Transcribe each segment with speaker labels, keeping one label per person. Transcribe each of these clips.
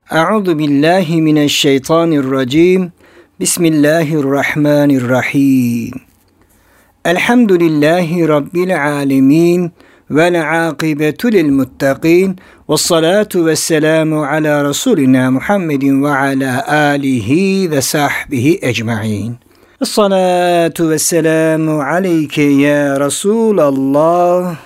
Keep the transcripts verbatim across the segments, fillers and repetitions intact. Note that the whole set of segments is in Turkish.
Speaker 1: Euzu billahi mineşşeytanirracim. Bismillahirrahmanirrahim. Elhamdülillahi rabbil alamin vel akibetu lil muttaqin. Ves salatu vesselamu ala rasulina Muhammedin ve ala alihi ve sahbihi ecmaîn. Essalatu vesselamu aleyke ya Resulallah.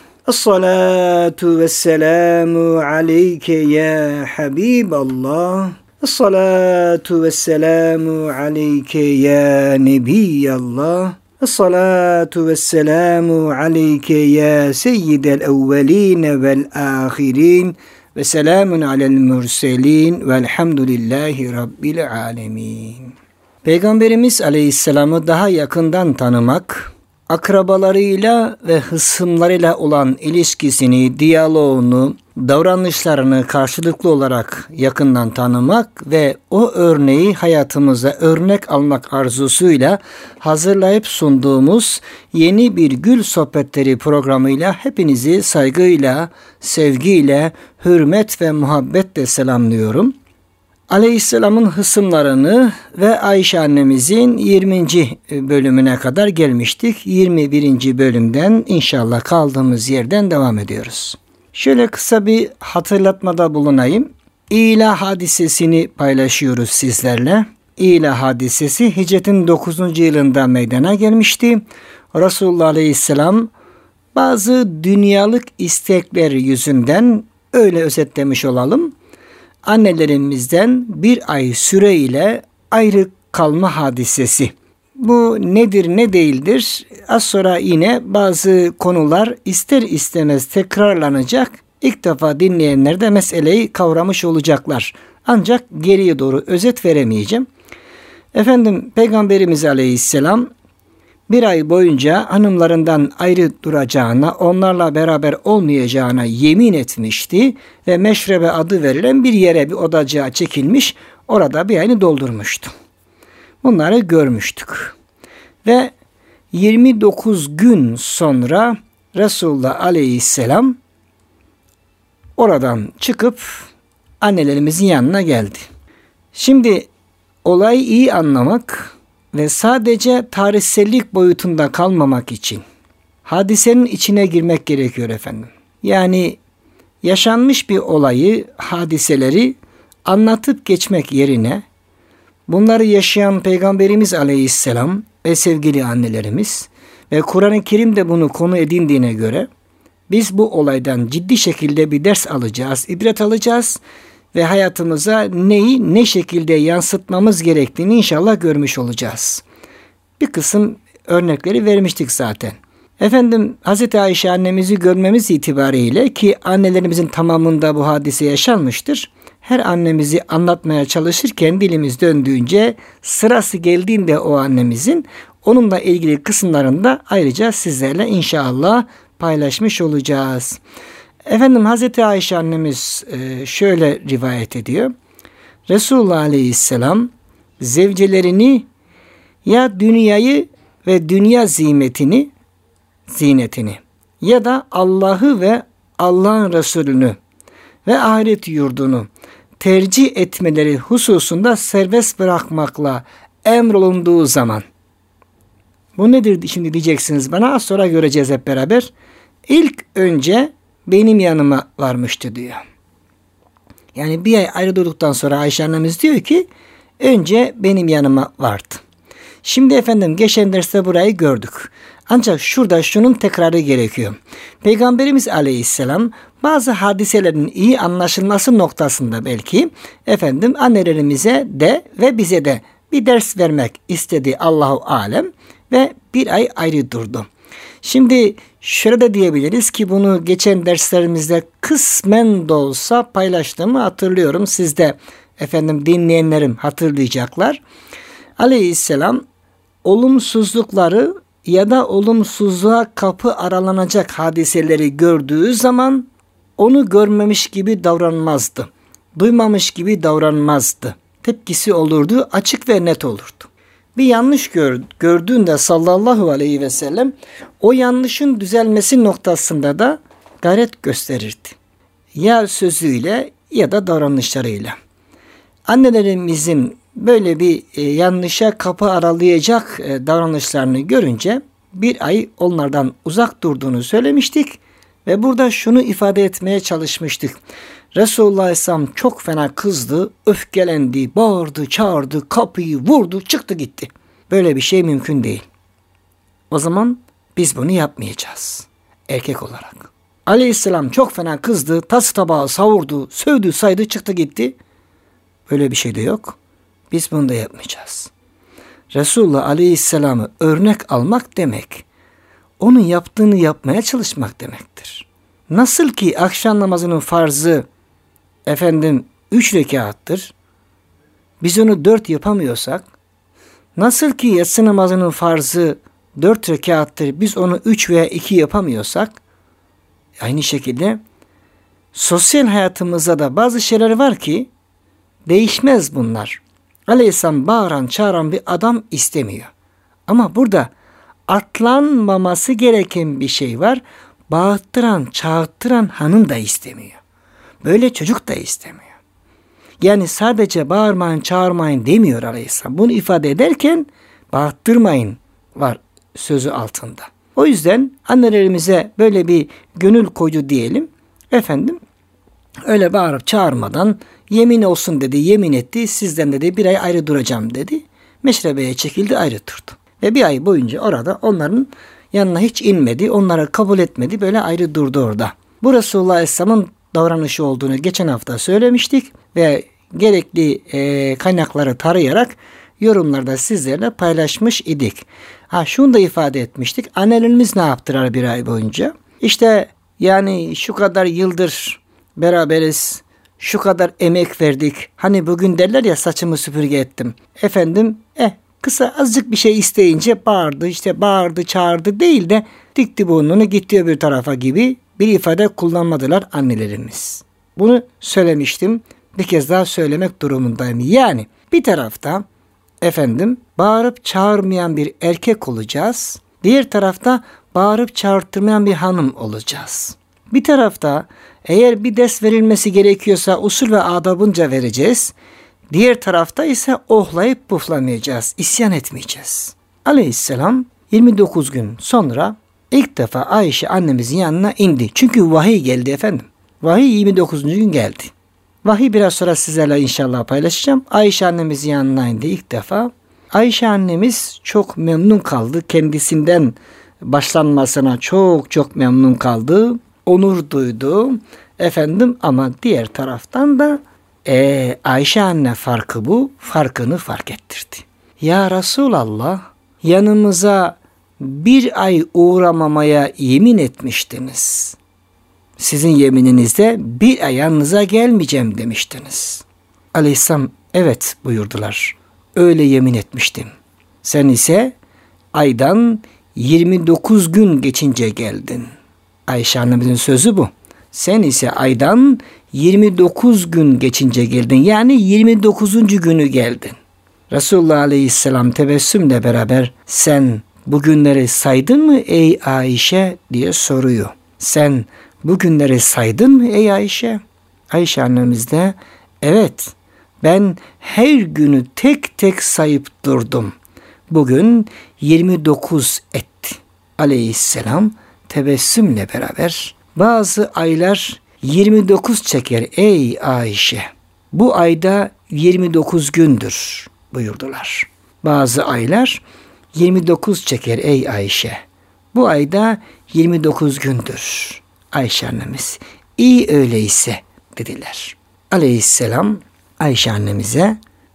Speaker 1: Essalatu vesselamu aleyke ya Habiballah. Essalatu vesselamu aleyke ya Nebiyallah. Essalatu vesselamu aleyke ya Seyyidel evveline vel ahirin. Ve selamun alel mürselin velhamdülillahi rabbil alemin. Peygamberimiz Aleyhisselam'ı daha yakından tanımak, akrabalarıyla ve hısımlarıyla olan ilişkisini, diyaloğunu, davranışlarını karşılıklı olarak yakından tanımak ve o örneği hayatımıza örnek almak arzusuyla hazırlayıp sunduğumuz yeni bir Gül Sohbetleri programıyla hepinizi saygıyla, sevgiyle, hürmet ve muhabbetle selamlıyorum. Aleyhisselam'ın hısımlarını ve Ayşe annemizin yirminci bölümüne kadar gelmiştik. yirmi birinci bölümden inşallah kaldığımız yerden devam ediyoruz. Şöyle kısa bir hatırlatmada bulunayım. İla hadisesini paylaşıyoruz sizlerle. İla hadisesi hicretin dokuzuncu yılında meydana gelmişti. Resulullah Aleyhisselam bazı dünyalık istekler yüzünden, öyle özetlemiş olalım, annelerimizden bir ay süreyle ayrı kalma hadisesi. Bu nedir ne değildir? Az sonra yine bazı konular ister istemez tekrarlanacak. İlk defa dinleyenler de meseleyi kavramış olacaklar. Ancak geriye doğru özet veremeyeceğim. Efendim Peygamberimiz Aleyhisselam bir ay boyunca hanımlarından ayrı duracağına, onlarla beraber olmayacağına yemin etmişti ve meşrebe adı verilen bir yere, bir odacığa çekilmiş, orada bir ayını doldurmuştu. Bunları görmüştük. Ve yirmi dokuz gün sonra Resulullah Aleyhisselam oradan çıkıp annelerimizin yanına geldi. Şimdi olayı iyi anlamak ve sadece tarihsellik boyutunda kalmamak için hadisenin içine girmek gerekiyor efendim. Yani yaşanmış bir olayı, hadiseleri anlatıp geçmek yerine bunları yaşayan Peygamberimiz Aleyhisselam ve sevgili annelerimiz ve Kur'an-ı Kerim de bunu konu edindiğine göre biz bu olaydan ciddi şekilde bir ders alacağız, ibret alacağız ve hayatımıza neyi ne şekilde yansıtmamız gerektiğini inşallah görmüş olacağız. Bir kısım örnekleri vermiştik zaten. Efendim Hazreti Ayşe annemizi görmemiz itibariyle, ki annelerimizin tamamında bu hadise yaşanmıştır, her annemizi anlatmaya çalışırken dilimiz döndüğünce, sırası geldiğinde o annemizin onunla ilgili kısımlarında ayrıca sizlerle inşallah paylaşmış olacağız. Efendim Hazreti Ayşe annemiz şöyle rivayet ediyor. Resulullah Aleyhisselam zevcelerini ya dünyayı ve dünya zinetini, zinetini ya da Allah'ı ve Allah'ın Resulünü ve ahiret yurdunu tercih etmeleri hususunda serbest bırakmakla emrolunduğu zaman. Bu nedir şimdi diyeceksiniz bana, az sonra göreceğiz hep beraber. İlk önce benim yanıma varmıştı diyor. Yani bir ay ayrı durduktan sonra Ayşe annemiz diyor ki önce benim yanıma vardı. Şimdi efendim geçen derste burayı gördük. Ancak şurada şunun tekrarı gerekiyor. Peygamberimiz Aleyhisselam bazı hadiselerin iyi anlaşılması noktasında belki efendim annelerimize de ve bize de bir ders vermek istedi, Allahu alem, ve bir ay ayrı durdu. Şimdi şöyle de diyebiliriz ki bunu geçen derslerimizde kısmen de olsa paylaştığımı hatırlıyorum. Siz de efendim dinleyenlerim hatırlayacaklar. Aleyhisselam olumsuzlukları ya da olumsuzluğa kapı aralanacak hadiseleri gördüğü zaman onu görmemiş gibi davranmazdı. Duymamış gibi davranmazdı. Tepkisi olurdu, açık ve net olurdu. Bir yanlış gör, gördüğünde sallallahu aleyhi ve sellem o yanlışın düzelmesi noktasında da gayret gösterirdi. Ya sözüyle ya da davranışlarıyla. annelerimizin böyle bir e, yanlışa kapı aralayacak e, davranışlarını görünce bir ay onlardan uzak durduğunu söylemiştik ve burada şunu ifade etmeye çalışmıştık. Resulullah Aleyhisselam çok fena kızdı, öfkelendi, bağırdı, çağırdı, kapıyı vurdu, çıktı gitti. Böyle bir şey mümkün değil. O zaman biz bunu yapmayacağız erkek olarak. Aleyhisselam çok fena kızdı, tas tabağı savurdu, sövdü, saydı, çıktı gitti. Böyle bir şey de yok. Biz bunu da yapmayacağız. Resulullah Aleyhisselam'ı örnek almak demek, onun yaptığını yapmaya çalışmak demektir. Nasıl ki akşam namazının farzı efendim üç rekattır. Biz onu dört yapamıyorsak, nasıl ki yatsı namazının farzı dört rekattır. Biz onu üç veya iki yapamıyorsak, aynı şekilde sosyal hayatımızda da bazı şeyler var ki değişmez bunlar. Aleyhisselam bağıran, çağıran bir adam istemiyor. Ama burada atlanmaması gereken bir şey var. Bağırtıran, çağırtıran hanım da istemiyor. Böyle çocuk da istemiyor. Yani sadece bağırmayın, çağırmayın demiyor Aleyhisselam. Bunu ifade ederken bağırtırmayın var sözü altında. O yüzden annelerimize böyle bir gönül koydu diyelim. Efendim öyle bağırıp çağırmadan yemin olsun dedi, yemin etti. Sizden dedi bir ay ayrı duracağım dedi. Meşrebeye çekildi, ayrı durdu. Ve bir ay boyunca orada onların yanına hiç inmedi. Onları kabul etmedi. Böyle ayrı durdu orada. Bu Resulullah Aleyhisselam'ın davranışı olduğunu geçen hafta söylemiştik. Ve gerekli e, kaynakları tarayarak yorumlarda sizlerle paylaşmış idik. Ha şunu da ifade etmiştik. Annelerimiz ne yaptılar bir ay boyunca? İşte yani şu kadar yıldır beraberiz. Şu kadar emek verdik. Hani bugün derler ya saçımı süpürge ettim. Efendim eh kısa azıcık bir şey isteyince bağırdı, işte bağırdı, çağırdı değil de dikti burnunu gitti öbür tarafa gibi bir ifade kullanmadılar annelerimiz. Bunu söylemiştim. Bir kez daha söylemek durumundayım. Yani bir tarafta efendim bağırıp çağırmayan bir erkek olacağız. Diğer tarafta bağırıp çağırtmayan bir hanım olacağız. Bir tarafta eğer bir ders verilmesi gerekiyorsa usul ve adabınca vereceğiz. Diğer tarafta ise ohlayıp puflamayacağız, isyan etmeyeceğiz. Aleyhisselam yirmi dokuz gün sonra ilk defa Ayşe annemizin yanına indi. Çünkü vahiy geldi efendim. Vahiy yirmi dokuzuncu gün geldi. Vahiy biraz sonra sizlerle inşallah paylaşacağım. Ayşe annemizin yanına indi ilk defa. Ayşe annemiz çok memnun kaldı. Kendisinden başlanmasına çok çok memnun kaldı. Onur duydu. Efendim ama diğer taraftan da Ee, Ayşe anne farkı bu, farkını fark ettirdi. Ya Resulallah, yanımıza bir ay uğramamaya yemin etmiştiniz. Sizin yemininizde bir ay yanınıza gelmeyeceğim demiştiniz. Aleyhisselam evet buyurdular. Öyle yemin etmiştim. Sen ise aydan yirmi dokuz gün geçince geldin. Ayşe annemizin sözü bu. Sen ise aydan yirmi dokuz gün geçince geldin. Yani yirmi dokuzuncu günü geldin. Resulullah Aleyhisselam tebessümle beraber sen bu günleri saydın mı ey Ayşe diye soruyor. Sen bu günleri saydın mı ey Ayşe? Ayşe annemiz de evet ben her günü tek tek sayıp durdum. Bugün yirmi dokuz etti. Aleyhisselam tebessümle beraber bazı aylar yirmi dokuz çeker ey Ayşe. Bu ayda yirmi dokuz gündür buyurdular. Bazı aylar yirmi dokuz çeker ey Ayşe. Bu ayda yirmi dokuz gündür. Ayşe annemiz iyi öyleyse dediler. Aleyhisselam Ayşe annemize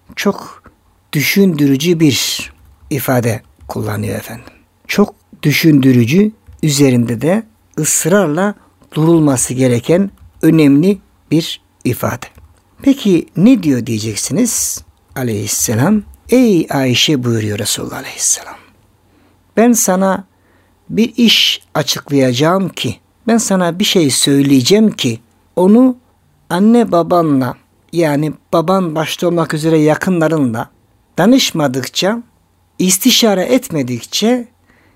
Speaker 1: çok düşündürücü bir ifade kullanıyor efendim. Çok düşündürücü, üzerinde de ısrarla durulması gereken önemli bir ifade. Peki ne diyor diyeceksiniz? Aleyhisselam, ey Ayşe buyuruyor Resulullah Aleyhisselam. Ben sana bir iş açıklayacağım ki, ben sana bir şey söyleyeceğim ki, onu anne babanla, yani baban başta olmak üzere yakınlarınla danışmadıkça, istişare etmedikçe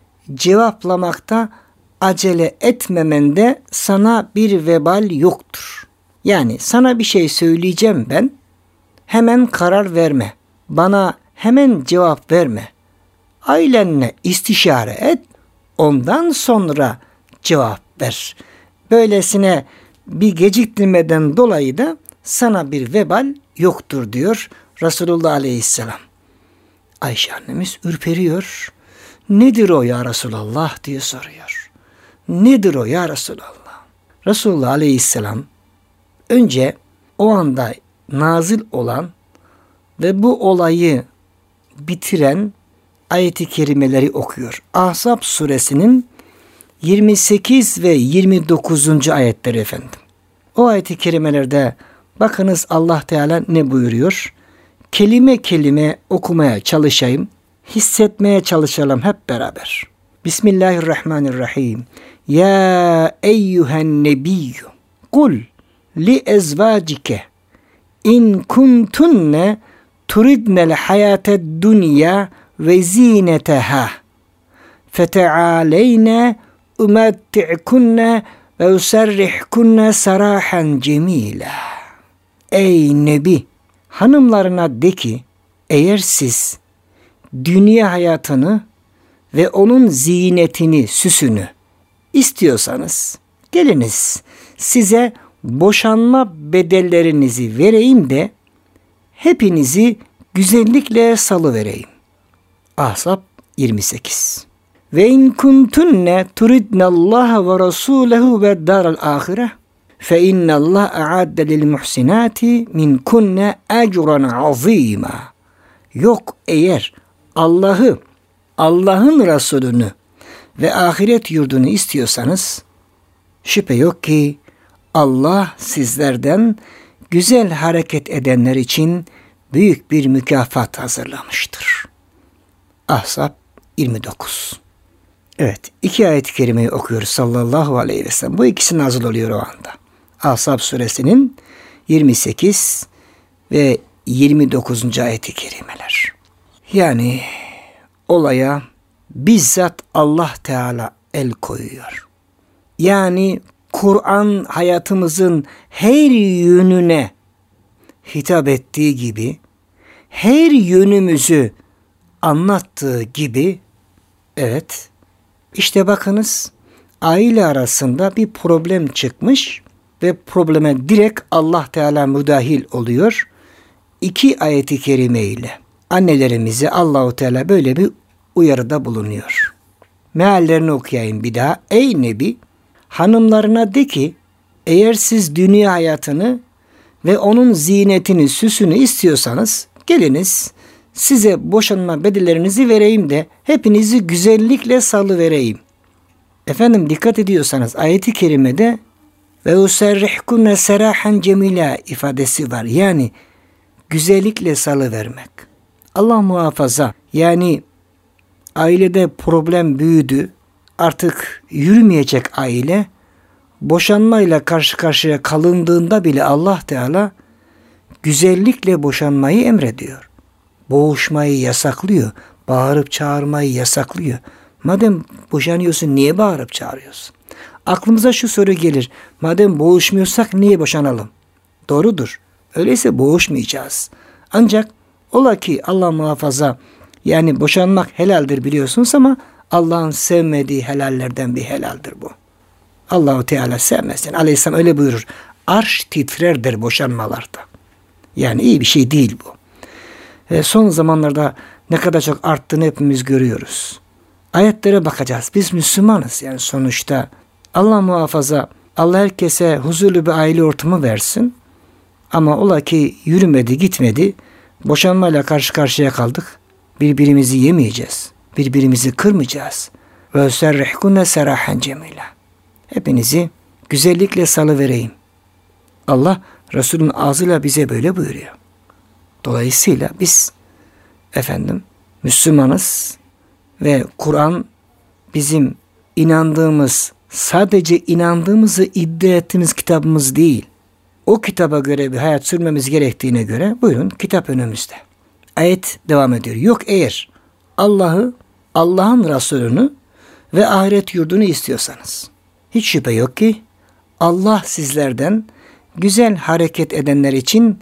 Speaker 1: cevaplamakta acele etmemende sana bir vebal yoktur. Yani sana bir şey söyleyeceğim ben. hemen karar verme. Bana hemen cevap verme. Ailenle istişare et, ondan sonra cevap ver. Böylesine bir geciktirmeden dolayı da sana bir vebal yoktur diyor Resulullah Aleyhisselam. Ayşe annemiz ürperiyor. Nedir o ya Resulallah diye soruyor. Nedir o ya Resulallah? Resulullah Aleyhisselam önce o anda nazil olan ve bu olayı bitiren ayet-i kerimeleri okuyor. Ahzab suresinin yirmi sekiz ve yirmi dokuzuncu ayetleri efendim. O ayet-i kerimelerde bakınız Allah Teala ne buyuruyor? Kelime kelime okumaya çalışayım, hissetmeye çalışalım hep beraber. Bismillahirrahmanirrahim. Ya eyyühen nebiyyü kul li ezvacike in kuntunne turidnel hayated dünya ve zineteha fetealeyne umetti'kunne ve userrihkunne sarahan cemila. Ey Nebi, hanımlarına de ki, eğer siz dünya hayatını ve onun zinetini, süsünü istiyorsanız, geliniz size boşanma bedellerinizi vereyim de hepinizi güzellikle salıvereyim. Ahzab yirmi sekiz. Ve in kuntunne turidnallaha ve rasulehu ve daral ahire fe innallah a'adde lil muhsinati min kunne ecran azima. Yok eğer Allah'ı, Allah'ın Resulünü ve ahiret yurdunu istiyorsanız şüphe yok ki Allah sizlerden güzel hareket edenler için büyük bir mükafat hazırlamıştır. Ahzab yirmi dokuz. Evet, iki ayet-i kerimeyi okuyoruz sallallahu aleyhi ve sellem. Bu ikisi nazil oluyor o anda. Ahzab suresinin yirmi sekiz ve yirmi dokuzuncu ayet-i kerimeler. Yani olaya bizzat Allah Teala el koyuyor. Yani Kur'an hayatımızın her yönüne hitap ettiği gibi, her yönümüzü anlattığı gibi, evet, işte bakınız aile arasında bir problem çıkmış ve probleme direkt Allah Teala müdahil oluyor. İki ayet-i kerime ile annelerimize Allahu Teala böyle bir uyarıda bulunuyor. Meallerini okuyayım bir daha. Ey Nebi, hanımlarına de ki, eğer siz dünya hayatını ve onun zinetini, süsünü istiyorsanız geliniz size boşanma bedellerinizi vereyim de hepinizi güzellikle salıvereyim. Efendim dikkat ediyorsanız ayet-i kerimede ve userrihkunne serahan cemila ifadesi var. Yani güzellikle salıvermek. Allah muhafaza. Yani ailede problem büyüdü. Artık yürümeyecek aile. Boşanmayla karşı karşıya kalındığında bile Allah Teala güzellikle boşanmayı emrediyor. Boğuşmayı yasaklıyor. Bağırıp çağırmayı yasaklıyor. Madem boşanıyorsun niye bağırıp çağırıyorsun? Aklımıza şu soru gelir. Madem boğuşmuyorsak niye boşanalım? Doğrudur. Öyleyse boğuşmayacağız. Ancak ola ki Allah muhafaza, yani boşanmak helaldir biliyorsunuz ama Allah'ın sevmediği helallerden bir helaldir bu. Allah-u Teala sevmesin. Aleyhisselam öyle buyurur. Arş titrerdir boşanmalarda. Yani iyi bir şey değil bu. E son zamanlarda ne kadar çok arttığını hepimiz görüyoruz. Ayetlere bakacağız. Biz Müslümanız yani sonuçta. Allah muhafaza, Allah herkese huzurlu bir aile ortamı versin. Ama ola ki yürümedi, gitmedi. Boşanmayla karşı karşıya kaldık. Birbirimizi yemeyeceğiz. Birbirimizi kırmayacağız. Ve serrihkunne serahan cemila. Hepinizi güzellikle salıvereyim. Allah Resul'ün ağzıyla bize böyle buyuruyor. Dolayısıyla biz efendim Müslümanız ve Kur'an bizim inandığımız, sadece inandığımızı iddia ettiğimiz kitabımız değil. O kitaba göre bir hayat sürmemiz gerektiğine göre buyurun kitap önümüzde. Ayet devam ediyor. Yok eğer Allah'ı, Allah'ın Resulünü ve ahiret yurdunu istiyorsanız. Hiç şüphe yok ki Allah sizlerden güzel hareket edenler için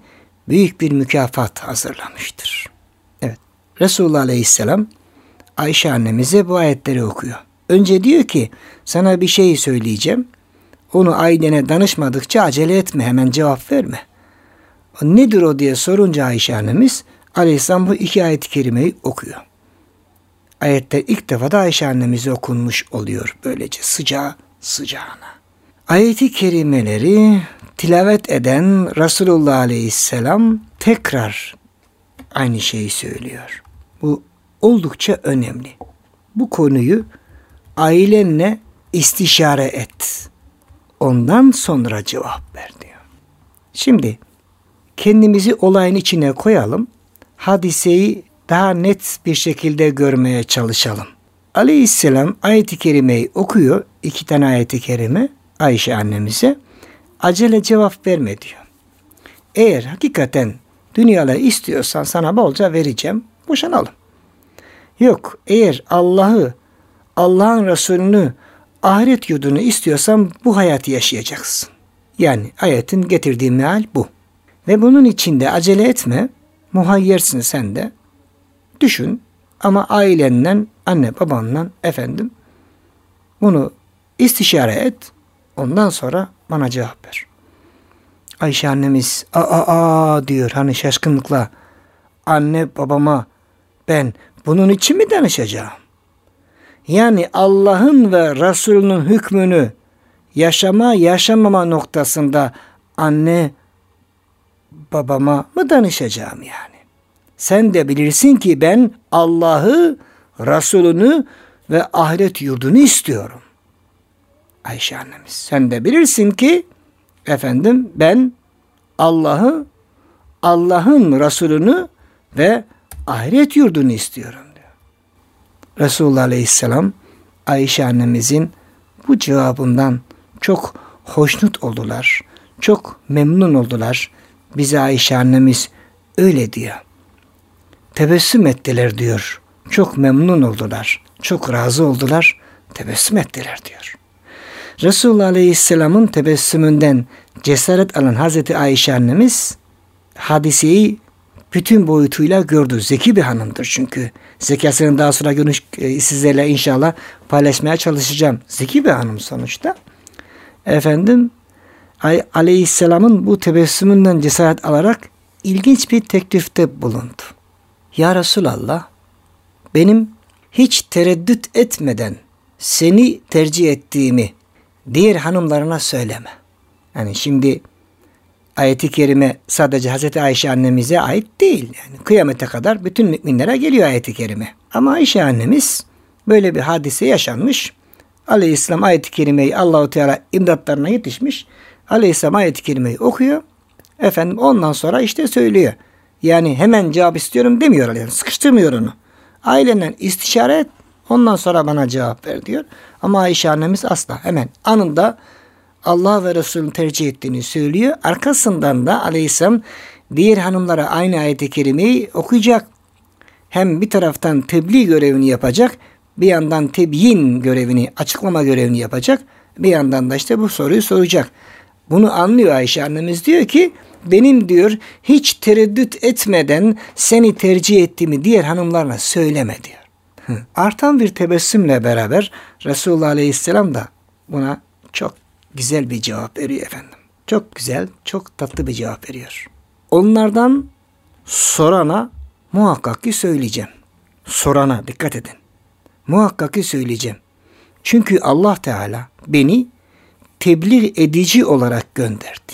Speaker 1: büyük bir mükafat hazırlamıştır. Evet. Resulullah Aleyhisselam Ayşe annemize bu ayetleri okuyor. Önce diyor ki sana bir şey söyleyeceğim. Onu ailene danışmadıkça acele etme, hemen cevap verme. Nedir o diye sorunca Ayşe annemiz Aleyhisselam bu iki ayet-i kerimeyi okuyor. Ayetler ilk defa da Ayşe annemize okunmuş oluyor böylece sıcağı sıcağına. Ayet-i kerimeleri tilavet eden Resulullah Aleyhisselam tekrar aynı şeyi söylüyor. Bu oldukça önemli. Bu konuyu ailenle istişare et. Ondan sonra cevap ver diyor. Şimdi kendimizi olayın içine koyalım. Hadiseyi daha net bir şekilde görmeye çalışalım. Aleyhisselam ayet-i kerimeyi okuyor. İki tane ayet-i kerime Ayşe annemize. Acele cevap verme diyor. Eğer hakikaten dünyaları istiyorsan sana bolca vereceğim. Boşanalım. Yok, eğer Allah'ı, Allah'ın Resulünü, ahiret yurdunu istiyorsan bu hayatı yaşayacaksın. Yani ayetin getirdiği meal bu. Ve bunun içinde acele etme. Muhayyersin sen de. Düşün ama ailenden, anne babanla efendim bunu istişare et. Ondan sonra bana cevap ver. Ayşe annemiz aa aa diyor hani şaşkınlıkla. Anne babama ben bunun için mi danışacağım? Yani Allah'ın ve Resulünün hükmünü yaşama yaşamama noktasında anne babama mı danışacağım yani? Sen de bilirsin ki ben Allah'ı, Resulünü ve ahiret yurdunu istiyorum. Ayşe annemiz sen de bilirsin ki efendim ben Allah'ı, Allah'ın Resulünü ve ahiret yurdunu istiyorum diyor. Resulullah Aleyhisselam Ayşe annemizin bu cevabından çok hoşnut oldular. Çok memnun oldular. Bize Ayşe annemiz öyle diyor. Tebessüm ettiler diyor. Çok memnun oldular. Çok razı oldular. Tebessüm ettiler diyor. Resulullah Aleyhisselam'ın tebessümünden cesaret alan Hazreti Ayşe annemiz hadiseyi bütün boyutuyla gördü. Zeki bir hanımdır çünkü. Zekasını daha sonra görüş, sizlerle inşallah paylaşmaya çalışacağım. Zeki bir hanım sonuçta. Efendim Aleyhisselam'ın bu tebessümünden cesaret alarak ilginç bir teklifte bulundu. Ya Resulallah, benim hiç tereddüt etmeden seni tercih ettiğimi diğer hanımlarına söyleme. Yani şimdi ayet-i kerime sadece Hazreti Ayşe annemize ait değil. Yani kıyamete kadar bütün müminlere geliyor ayet-i kerime. Ama Ayşe annemiz böyle bir hadise yaşanmış. Aleyhisselam ayet-i kerimeyi Allahu Teala imdatlarına yetişmiş. Aleyhisselam ayet-i kerimeyi okuyor. Efendim ondan sonra işte söylüyor. Yani hemen cevap istiyorum demiyor. Yani sıkıştırmıyor onu. Ailenden istişare et. Ondan sonra bana cevap ver diyor. Ama Ayşe annemiz asla hemen anında Allah ve Resulü'nü tercih ettiğini söylüyor. Arkasından da Aleyhisselam diğer hanımlara aynı ayet-i kerimeyi okuyacak. Hem bir taraftan tebliğ görevini yapacak. Bir yandan tebyin görevini, açıklama görevini yapacak. Bir yandan da işte bu soruyu soracak. Bunu anlıyor Ayşe annemiz, diyor ki benim diyor hiç tereddüt etmeden seni tercih ettiğimi diğer hanımlarla söyleme diyor. Artan bir tebessümle beraber Resulullah Aleyhisselam da buna çok güzel bir cevap veriyor efendim. Çok güzel, çok tatlı bir cevap veriyor. Onlardan sorana muhakkak ki söyleyeceğim. Sorana dikkat edin. Muhakkak ki söyleyeceğim. Çünkü Allah Teala beni tebliğ edici olarak gönderdi.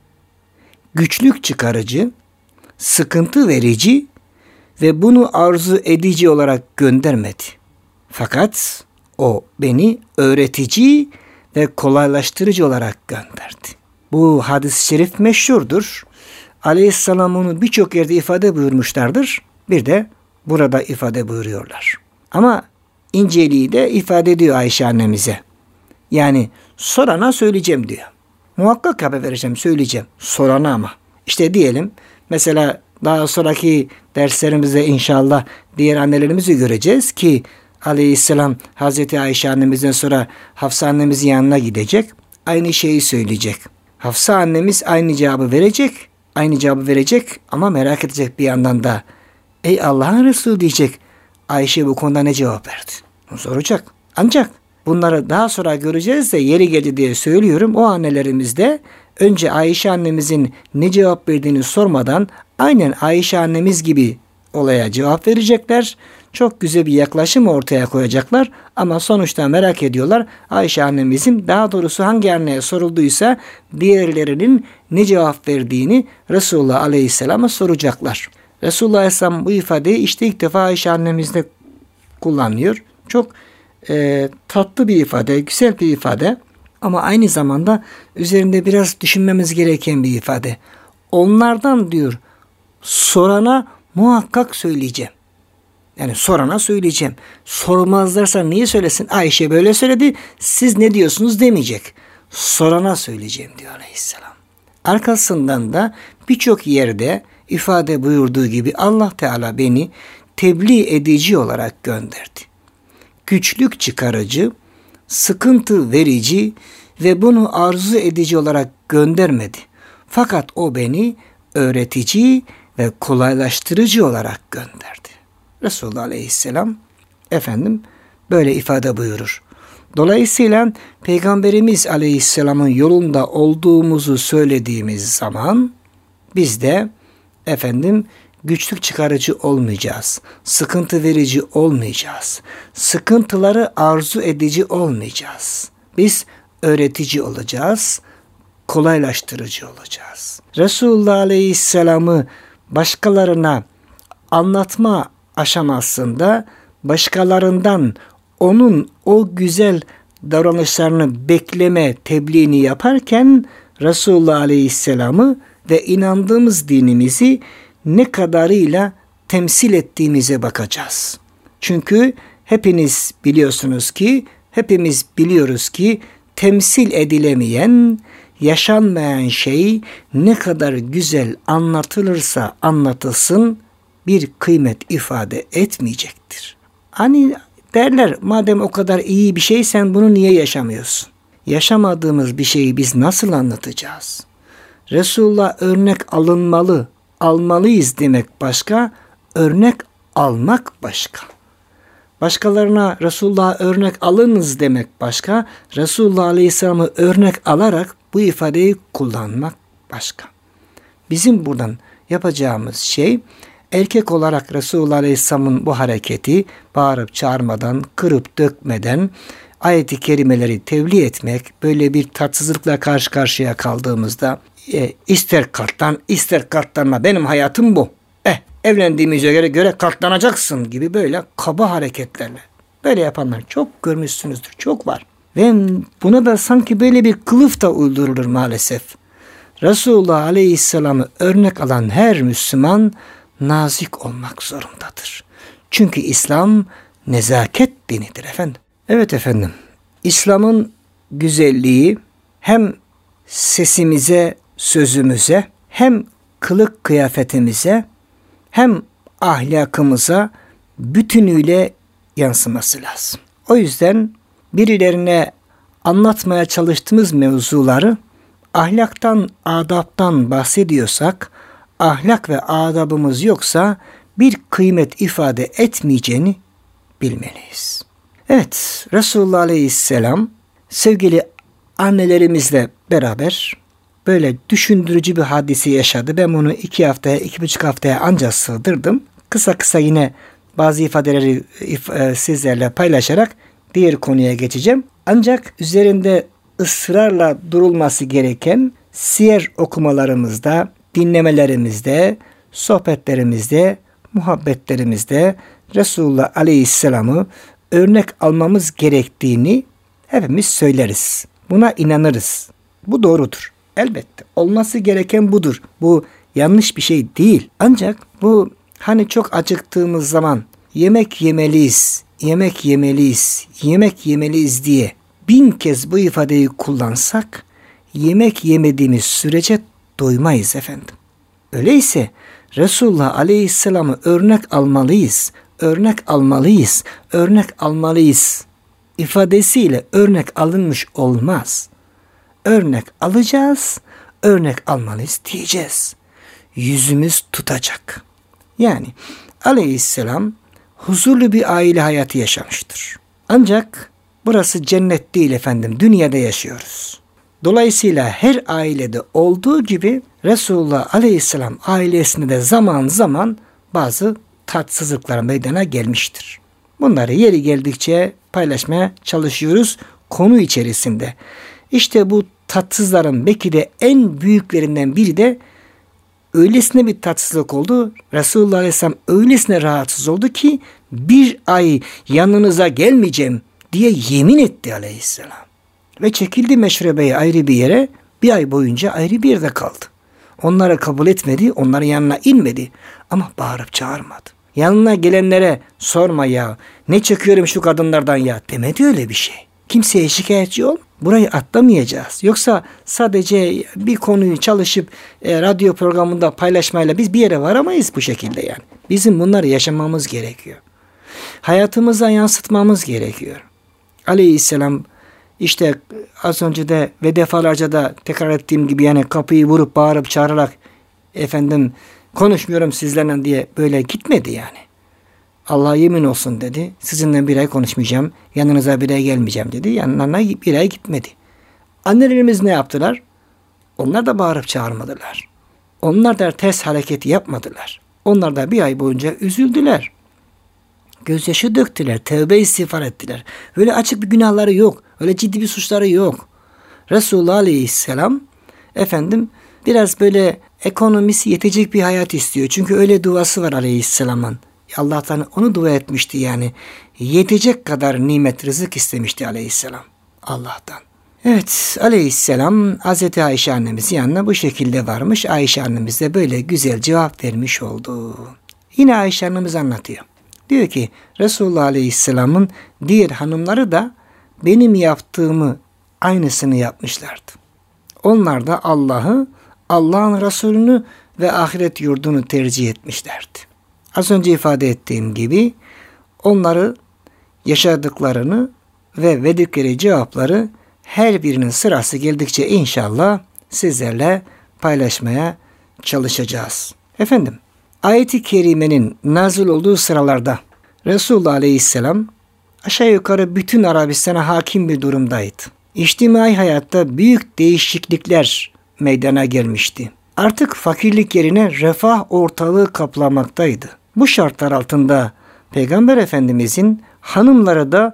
Speaker 1: Güçlük çıkarıcı, sıkıntı verici ve bunu arzu edici olarak göndermedi. Fakat o beni öğretici ve kolaylaştırıcı olarak gönderdi. Bu hadis-i şerif meşhurdur. Aleyhisselam onu birçok yerde ifade buyurmuşlardır. Bir de burada ifade buyuruyorlar. Ama inceliği de ifade ediyor Ayşe annemize. Yani sorana söyleyeceğim diyor. Muhakkak haber vereceğim, söyleyeceğim. Sorana ama. İşte diyelim mesela daha sonraki derslerimizde inşallah diğer annelerimizi göreceğiz ki Aleyhisselam Hazreti Ayşe annemizden sonra Hafsa annemizin yanına gidecek. Aynı şeyi söyleyecek. Hafsa annemiz aynı cevabı verecek. aynı cevabı verecek ama merak edecek bir yandan da. Ey Allah'ın Resulü diyecek. Ayşe bu konuda ne cevap verdi? Onu soracak. Ancak bunları daha sonra göreceğiz de yeri geldi diye söylüyorum. O annelerimiz de önce Ayşe annemizin ne cevap verdiğini sormadan aynen Ayşe annemiz gibi olaya cevap verecekler. Çok güzel bir yaklaşım ortaya koyacaklar ama sonuçta merak ediyorlar. Ayşe annemizin, daha doğrusu hangi anneye sorulduysa diğerlerinin ne cevap verdiğini Resulullah Aleyhisselam'a soracaklar. Resulullah Aleyhisselam bu ifadeyi işte ilk defa Ayşe annemizde kullanıyor. Çok e, tatlı bir ifade, güzel bir ifade ama aynı zamanda üzerinde biraz düşünmemiz gereken bir ifade. Onlardan diyor sorana muhakkak söyleyeceğim. Yani sorana söyleyeceğim. Sormazlarsa niye söylesin? Ayşe böyle söyledi, siz ne diyorsunuz demeyecek. Sorana söyleyeceğim diyor Aleyhisselam. Arkasından da birçok yerde ifade buyurduğu gibi Allah Teala beni tebliğ edici olarak gönderdi. Güçlük çıkarıcı, sıkıntı verici ve bunu arzu edici olarak göndermedi. Fakat o beni öğretici ve kolaylaştırıcı olarak gönderdi. Resulullah Aleyhisselam efendim böyle ifade buyurur. Dolayısıyla Peygamberimiz Aleyhisselam'ın yolunda olduğumuzu söylediğimiz zaman biz de efendim güçlük çıkarıcı olmayacağız. Sıkıntı verici olmayacağız. Sıkıntıları arzu edici olmayacağız. Biz öğretici olacağız. Kolaylaştırıcı olacağız. Resulullah Aleyhisselam'ı başkalarına anlatma aşamasında başkalarından onun o güzel davranışlarını bekleme tebliğini yaparken Resulullah Aleyhisselam'ı ve inandığımız dinimizi ne kadarıyla temsil ettiğimize bakacağız. Çünkü hepiniz biliyorsunuz ki, hepimiz biliyoruz ki temsil edilemeyen, yaşanmayan şey ne kadar güzel anlatılırsa anlatılsın bir kıymet ifade etmeyecektir. Hani derler, madem o kadar iyi bir şey sen bunu niye yaşamıyorsun? Yaşamadığımız bir şeyi biz nasıl anlatacağız? Resulullah örnek alınmalı, almalıyız demek başka, örnek almak başka. Başkalarına Resulullah'a örnek alınız demek başka, Resulullah Aleyhisselam'ı örnek alarak bu ifadeyi kullanmak başka. Bizim buradan yapacağımız şey, erkek olarak Resulullah Aleyhisselam'ın bu hareketi bağırıp çağırmadan, kırıp dökmeden ayet-i kerimeleri tebliğ etmek, böyle bir tatsızlıkla karşı karşıya kaldığımızda e, ister katlan ister katlanma benim hayatım bu. Eh evlendiğimize göre, göre katlanacaksın gibi böyle kaba hareketlerle. Böyle yapanlar çok görmüşsünüzdür, çok var. Ve buna da sanki böyle bir kılıf da uydurulur maalesef. Resulullah Aleyhisselam'ı örnek alan her Müslüman nazik olmak zorundadır. Çünkü İslam nezaket dinidir efendim. Evet efendim, İslam'ın güzelliği hem sesimize, sözümüze, hem kılık kıyafetimize, hem ahlakımıza bütünüyle yansıması lazım. O yüzden birilerine anlatmaya çalıştığımız mevzuları ahlaktan, adaptan bahsediyorsak, ahlak ve adabımız yoksa bir kıymet ifade etmeyeceğini bilmeliyiz. Evet, Resulullah Aleyhisselam sevgili annelerimizle beraber böyle düşündürücü bir hadise yaşadı. Ben bunu iki haftaya, iki buçuk haftaya ancak sığdırdım. Kısa kısa yine bazı ifadeleri if- sizlerle paylaşarak diğer konuya geçeceğim. Ancak üzerinde ısrarla durulması gereken siyer okumalarımızda, dinlemelerimizde, sohbetlerimizde, muhabbetlerimizde Resulullah Aleyhisselam'ı örnek almamız gerektiğini hepimiz söyleriz. Buna inanırız. Bu doğrudur. Elbette. Olması gereken budur. Bu yanlış bir şey değil. Ancak bu hani çok acıktığımız zaman yemek yemeliyiz, yemek yemeliyiz, yemek yemeliyiz diye bin kez bu ifadeyi kullansak yemek yemediğimiz sürece doymayız efendim. Öyleyse Resulullah Aleyhisselam'ı örnek almalıyız, örnek almalıyız, örnek almalıyız ifadesiyle örnek alınmış olmaz. Örnek alacağız, örnek almalıyız diyeceğiz. yüzümüz tutacak. Yani Aleyhisselam huzurlu bir aile hayatı yaşamıştır. Ancak burası cennet değil efendim. Dünyada yaşıyoruz. Dolayısıyla her ailede olduğu gibi Resulullah Aleyhisselam ailesinde de zaman zaman bazı tatsızlıklar meydana gelmiştir. Bunları yeri geldikçe paylaşmaya çalışıyoruz konu içerisinde. İşte bu tatsızların belki de en büyüklerinden biri de öylesine bir tatsızlık oldu. Resulullah Aleyhisselam öylesine rahatsız oldu ki bir ay yanınıza gelmeyeceğim diye yemin etti Aleyhisselam. Ve çekildi meşrebeye ayrı bir yere, bir ay boyunca ayrı bir yerde kaldı. Onlara kabul etmedi, onların yanına inmedi ama bağırıp çağırmadı. Yanına gelenlere sorma ya, ne çekiyorum şu kadınlardan ya demedi öyle bir şey. Kimseye şikayetçi ol, burayı atlamayacağız. Yoksa sadece bir konuyu çalışıp e, radyo programında paylaşmayla biz bir yere varamayız bu şekilde yani. Bizim bunları yaşamamız gerekiyor. Hayatımıza yansıtmamız gerekiyor. Aleyhisselam işte az önce de ve defalarca da tekrar ettiğim gibi yani kapıyı vurup bağırıp çağırarak efendim konuşmuyorum sizlerle diye böyle gitmedi yani. Allah'a yemin olsun dedi. Sizinle bir ay konuşmayacağım. Yanınıza bir ay gelmeyeceğim dedi. Yanlarına bir ay gitmedi. Annelerimiz ne yaptılar? Onlar da bağırıp çağırmadılar. Onlar da ters hareketi yapmadılar. Onlar da bir ay boyunca üzüldüler. Gözyaşı döktüler. Tevbe istiğfar ettiler. Öyle açık bir günahları yok. Öyle ciddi bir suçları yok. Resulullah Aleyhisselam efendim biraz böyle ekonomisi yetecek bir hayat istiyor. Çünkü öyle duası var Aleyhisselam'ın. Allah'tan onu dua etmişti yani. Yetecek kadar nimet rızık istemişti Aleyhisselam Allah'tan. Evet, Aleyhisselam Hazreti Ayşe annemizin yanına bu şekilde varmış. Ayşe annemiz de böyle güzel cevap vermiş oldu. Yine Ayşe annemiz anlatıyor. Diyor ki Resulullah Aleyhisselam'ın diğer hanımları da benim yaptığımı aynısını yapmışlardı. Onlar da Allah'ı, Allah'ın Resulünü ve ahiret yurdunu tercih etmişlerdi. Az önce ifade ettiğim gibi onları yaşadıklarını ve verdikleri cevapları her birinin sırası geldikçe inşallah sizlerle paylaşmaya çalışacağız. Efendim, ayet-i kerimenin nazil olduğu sıralarda Resulullah Aleyhisselam aşağı yukarı bütün Arabistan'a hakim bir durumdaydı. İçtimai hayatta büyük değişiklikler meydana gelmişti. Artık fakirlik yerine refah ortalığı kaplamaktaydı. Bu şartlar altında Peygamber Efendimizin hanımları da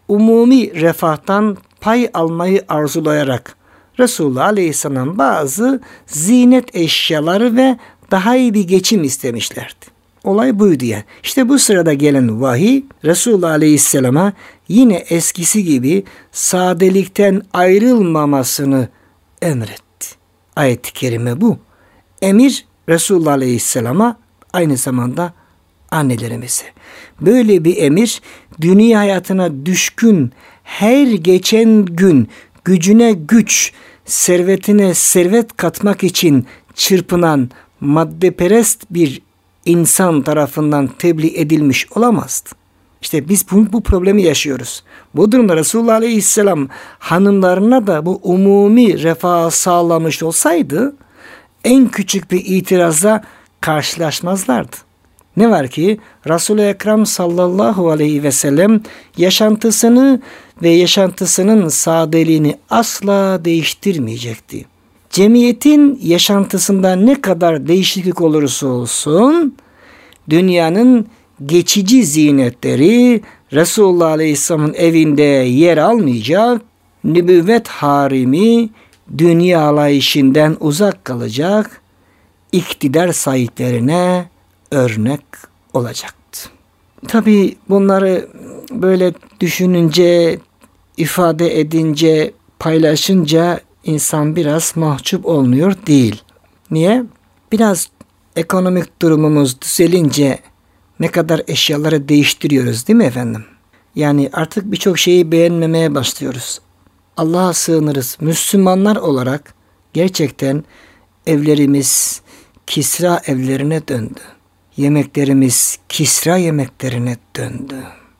Speaker 1: umumi refahtan pay almayı arzulayarak Resulullah Aleyhisselam bazı zinet eşyaları ve daha iyi bir geçim istemişlerdi. Olay buydu yani. İşte bu sırada gelen vahiy Resulullah Aleyhisselam'a yine eskisi gibi sadelikten ayrılmamasını emretti. Ayet-i kerime bu. Emir Resulullah Aleyhisselam'a aynı zamanda annelerimize. Böyle bir emir dünya hayatına düşkün, her geçen gün gücüne güç, servetine servet katmak için çırpınan maddeperest bir insan tarafından tebliğ edilmiş olamazdı. İşte biz bu, bu problemi yaşıyoruz. Bu durumda Resulullah Aleyhisselam hanımlarına da bu umumi refah sağlamış olsaydı en küçük bir itirazla karşılaşmazlardı. Ne var ki Resul-i Ekrem sallallahu aleyhi ve sellem yaşantısını ve yaşantısının sadeliğini asla değiştirmeyecekti. Cemiyetin yaşantısında ne kadar değişiklik olursa olsun dünyanın geçici zinetleri Resulullah Aleyhisselam'ın evinde yer almayacak, nübüvvet harimi dünya alayişinden uzak kalacak, iktidar sahiplerine örnek olacaktı. Tabii bunları böyle düşününce, ifade edince, paylaşınca insan biraz mahcup olmuyor değil. Niye? Biraz ekonomik durumumuz düzelince ne kadar eşyaları değiştiriyoruz değil mi efendim? Yani artık birçok şeyi beğenmemeye başlıyoruz. Allah'a sığınırız. Müslümanlar olarak gerçekten evlerimiz Kisra evlerine döndü. Yemeklerimiz Kisra yemeklerine döndü.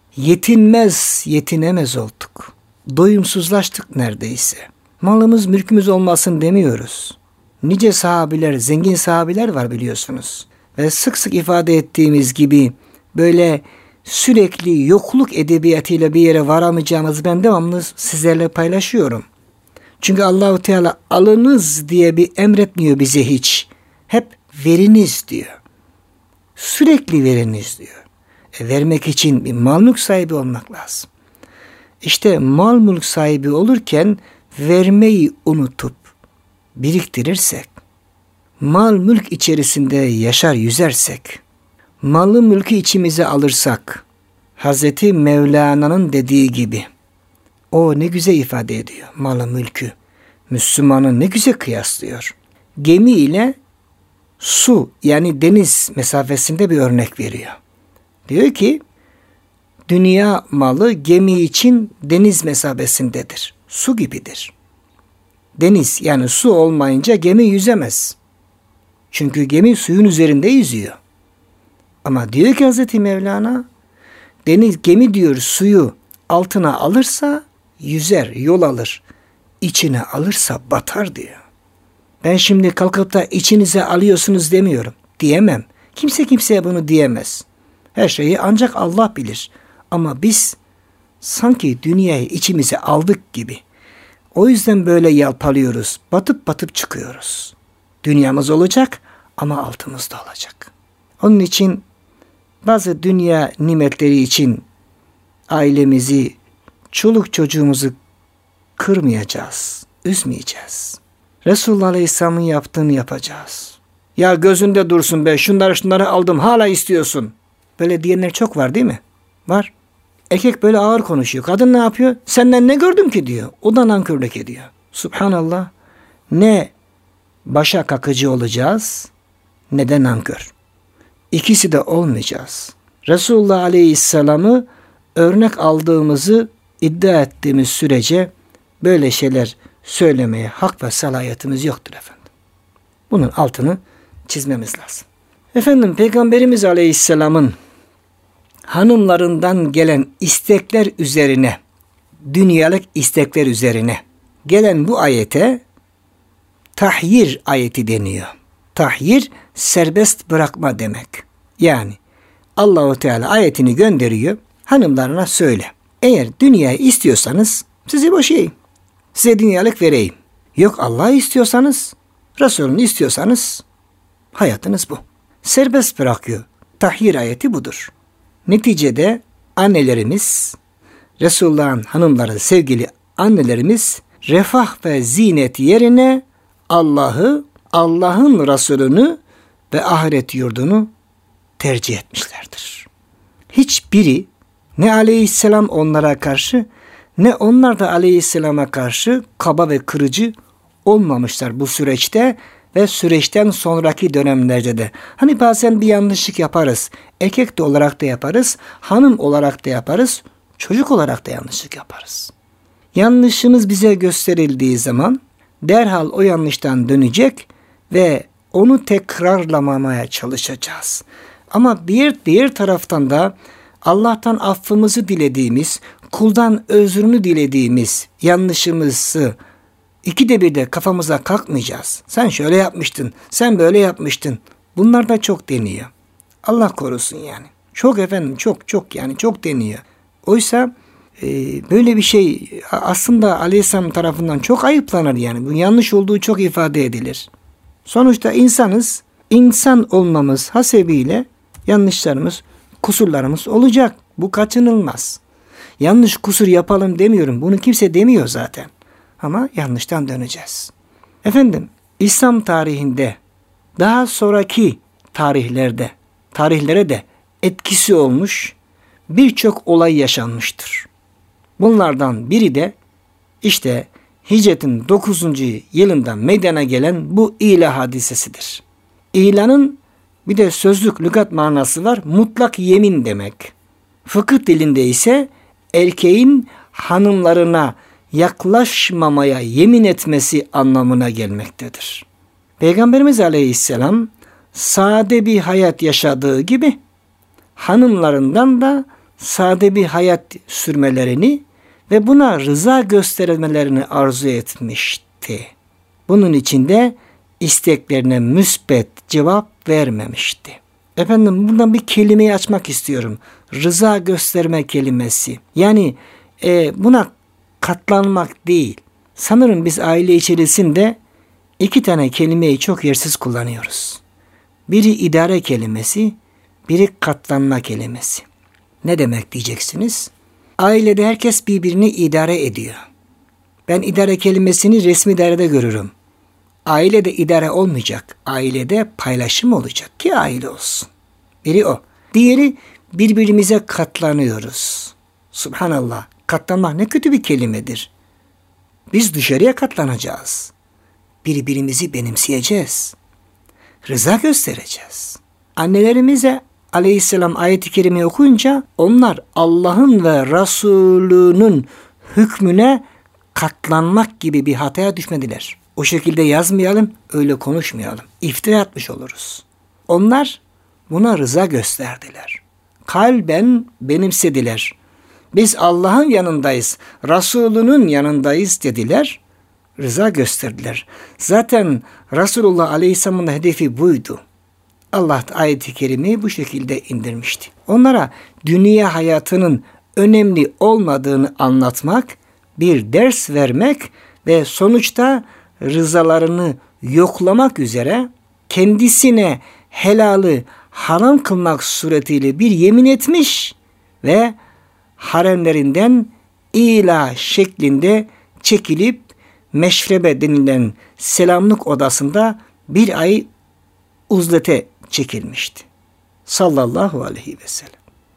Speaker 1: Yetinmez, yetinemez olduk. Doyumsuzlaştık neredeyse. Malımız, mülkümüz olmasın demiyoruz. nice sahabiler, zengin sahabiler var biliyorsunuz. Ve sık sık ifade ettiğimiz gibi böyle sürekli yokluk edebiyatıyla bir yere varamayacağımızı ben devamlı sizlerle paylaşıyorum. Çünkü Allahu Teala alınız diye bir emretmiyor bize hiç. Hep veriniz diyor. Sürekli veriniz diyor. E, vermek için bir mal mülk sahibi olmak lazım. İşte mal mülk sahibi olurken vermeyi unutup biriktirirsek, mal mülk içerisinde yaşar yüzersek, malı mülkü içimize alırsak, Hazreti Mevlana'nın dediği gibi, o ne güzel ifade ediyor malı mülkü. Müslümanın ne güzel kıyaslıyor. Gemi ile su yani deniz mesafesinde bir örnek veriyor. Diyor ki, dünya malı gemi için deniz mesabesindedir. Su gibidir. Deniz yani su olmayınca gemi yüzemez. Çünkü gemi suyun üzerinde yüzüyor. Ama diyor ki Hazreti Mevlana, deniz gemi diyor suyu altına alırsa yüzer, yol alır. İçine alırsa batar diyor. Ben şimdi kalkıp da içinize alıyorsunuz demiyorum. Diyemem. Kimse kimseye bunu diyemez. Her şeyi ancak Allah bilir. Ama biz sanki dünyayı içimize aldık gibi. O yüzden böyle yalpalıyoruz. Batıp batıp çıkıyoruz. Dünyamız olacak ama altımız da olacak. Onun için bazı dünya nimetleri için ailemizi, çoluk çocuğumuzu kırmayacağız, üzmeyeceğiz. Resulullah Aleyhisselam'ın yaptığını yapacağız. Ya gözünde dursun be, şunları şunları aldım hala istiyorsun. Böyle diyenler çok var değil mi? Var. Erkek böyle ağır konuşuyor. Kadın ne yapıyor? Senden ne gördüm ki diyor. O da nankörlük ediyor. Subhanallah. Ne başa kakıcı olacağız ne de nankör. İkisi de olmayacağız. Resulullah Aleyhisselam'ı örnek aldığımızı iddia ettiğimiz sürece böyle şeyler söylemeye hak ve salahiyetimiz yoktur efendim. Bunun altını çizmemiz lazım. Efendim Peygamberimiz Aleyhisselam'ın hanımlarından gelen istekler üzerine, dünyalık istekler üzerine gelen bu ayete tahyir ayeti deniyor. Tahyir serbest bırakma demek. Yani Allahu Teala ayetini gönderiyor, hanımlarına söyle. Eğer dünyayı istiyorsanız sizi boşayayım. Size dünyalık vereyim. Yok Allah'ı istiyorsanız, Resulünü istiyorsanız hayatınız bu. Serbest bırakıyor. Tahyir ayeti budur. Neticede annelerimiz, Resulullah'ın hanımları, sevgili annelerimiz refah ve zinet yerine Allah'ı, Allah'ın Resulünü ve ahiret yurdunu tercih etmişlerdir. Hiçbiri ne Aleyhisselam onlara karşı ne onlar da Aleyhisselam'a karşı kaba ve kırıcı olmamışlar bu süreçte ve süreçten sonraki dönemlerde de. Hani bazen bir yanlışlık yaparız. Erkek de olarak da yaparız, hanım olarak da yaparız, çocuk olarak da yanlışlık yaparız. Yanlışımız bize gösterildiği zaman derhal o yanlıştan dönecek ve onu tekrarlamamaya çalışacağız. Ama bir diğer taraftan da Allah'tan affımızı dilediğimiz, kuldan özrünü dilediğimiz yanlışımızı İkide bir de kafamıza kalkmayacağız. Sen şöyle yapmıştın, sen böyle yapmıştın. Bunlar da çok deniyor. Allah korusun yani. Çok efendim, çok çok yani çok deniyor. Oysa e, böyle bir şey aslında Aleyhisselam tarafından çok ayıplanır yani. Bu yanlış olduğu çok ifade edilir. Sonuçta insanız, insan olmamız hasebiyle yanlışlarımız, kusurlarımız olacak. Bu kaçınılmaz. Yanlış kusur yapalım demiyorum. Bunu kimse demiyor zaten. Ama yanlıştan döneceğiz. Efendim, İslam tarihinde daha sonraki tarihlerde, tarihlere de etkisi olmuş birçok olay yaşanmıştır. Bunlardan biri de işte hicretin dokuzuncu yılında meydana gelen bu ilah hadisesidir. İlanın bir de sözlük lügat manası var. Mutlak yemin demek. Fıkıh dilinde ise erkeğin hanımlarına yaklaşmamaya yemin etmesi anlamına gelmektedir. Peygamberimiz Aleyhisselam sade bir hayat yaşadığı gibi hanımlarından da sade bir hayat sürmelerini ve buna rıza göstermelerini arzu etmişti. Bunun için de isteklerine müsbet cevap vermemişti. Efendim buradan bir kelimeyi açmak istiyorum. Rıza gösterme kelimesi. Yani e, buna katlanmak değil. Sanırım biz aile içerisinde iki tane kelimeyi çok yersiz kullanıyoruz. Biri idare kelimesi, biri katlanma kelimesi. Ne demek diyeceksiniz? Ailede herkes birbirini idare ediyor. Ben idare kelimesini resmi dairede görürüm. Ailede idare olmayacak. Ailede paylaşım olacak ki aile olsun. Biri o. Diğeri birbirimize katlanıyoruz. Subhanallah. Katlanmak ne kötü bir kelimedir. Biz dışarıya katlanacağız. Birbirimizi benimseyeceğiz. Rıza göstereceğiz. Annelerimize aleyhisselam ayet-i kerime okuyunca onlar Allah'ın ve Resulünün hükmüne katlanmak gibi bir hataya düşmediler. O şekilde yazmayalım, öyle konuşmayalım. İftira atmış oluruz. Onlar buna rıza gösterdiler. Kalben benimsediler. Biz Allah'ın yanındayız, Resulünün yanındayız dediler. Rıza gösterdiler. Zaten Resulullah Aleyhisselam'ın hedefi buydu. Allah ayet-i kerimeyi bu şekilde indirmişti. Onlara dünya hayatının önemli olmadığını anlatmak, bir ders vermek ve sonuçta rızalarını yoklamak üzere kendisine helalı haram kılmak suretiyle bir yemin etmiş ve haremlerinden ila şeklinde çekilip meşrebe denilen selamlık odasında bir ay uzlete çekilmişti. Sallallahu aleyhi ve sellem.